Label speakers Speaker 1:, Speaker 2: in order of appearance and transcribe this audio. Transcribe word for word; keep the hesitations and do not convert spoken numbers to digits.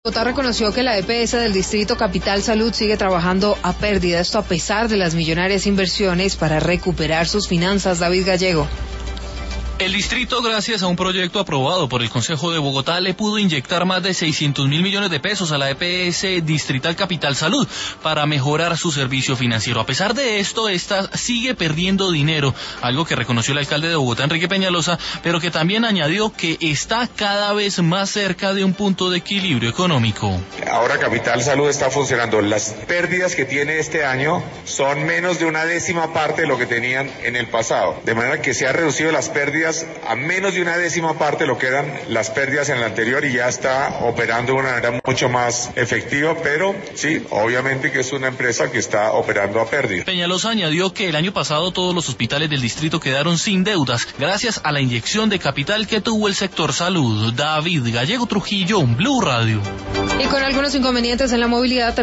Speaker 1: Bogotá reconoció que la E P S del Distrito Capital Salud sigue trabajando a pérdida, esto a pesar de las millonarias inversiones para recuperar sus finanzas. David Gallego.
Speaker 2: El distrito, gracias a un proyecto aprobado por el Consejo de Bogotá, le pudo inyectar más de seiscientos mil millones de pesos a la E P S Distrital Capital Salud para mejorar su servicio financiero. A pesar de esto, esta sigue perdiendo dinero, algo que reconoció el alcalde de Bogotá, Enrique Peñalosa, pero que también añadió que está cada vez más cerca de un punto de equilibrio económico.
Speaker 3: Ahora Capital Salud está funcionando. Las pérdidas que tiene este año son menos de una décima parte de lo que tenían en el pasado, de manera que se han reducido las pérdidas a menos de una décima parte de lo que eran las pérdidas en el anterior y ya está operando de una manera mucho más efectiva, pero sí, obviamente que es una empresa que está operando a pérdida.
Speaker 2: Peñalosa añadió que el año pasado todos los hospitales del distrito quedaron sin deudas gracias a la inyección de capital que tuvo el sector salud. David Gallego Trujillo, Blue Radio.
Speaker 1: Y con algunos inconvenientes en la movilidad